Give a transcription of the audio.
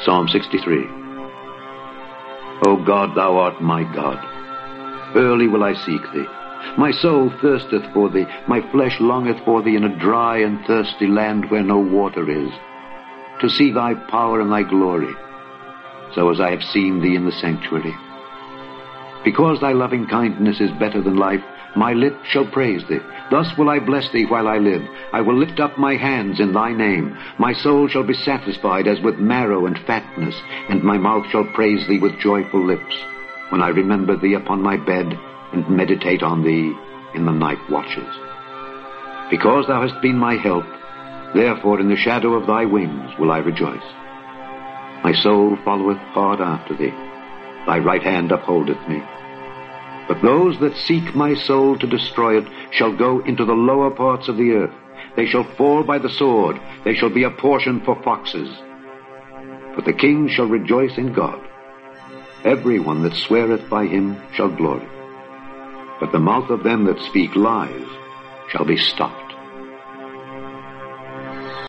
Psalm 63. O God, thou art my God. Early will I seek thee. My soul thirsteth for thee, my flesh longeth for thee in a dry and thirsty land where no water is, to see thy power and thy glory, so as I have seen thee in the sanctuary. Because thy loving kindness is better than life, my lips shall praise thee. Thus will I bless thee while I live. I will lift up my hands in thy name. My soul shall be satisfied as with marrow and fatness, and my mouth shall praise thee with joyful lips, when I remember thee upon my bed, and meditate on thee in the night watches. Because thou hast been my help, therefore in the shadow of thy wings will I rejoice. My soul followeth hard after thee. Thy right hand upholdeth me. But those that seek my soul to destroy it shall go into the lower parts of the earth. They shall fall by the sword. They shall be a portion for foxes. But the king shall rejoice in God. Every one that sweareth by him shall glory. But the mouth of them that speak lies shall be stopped.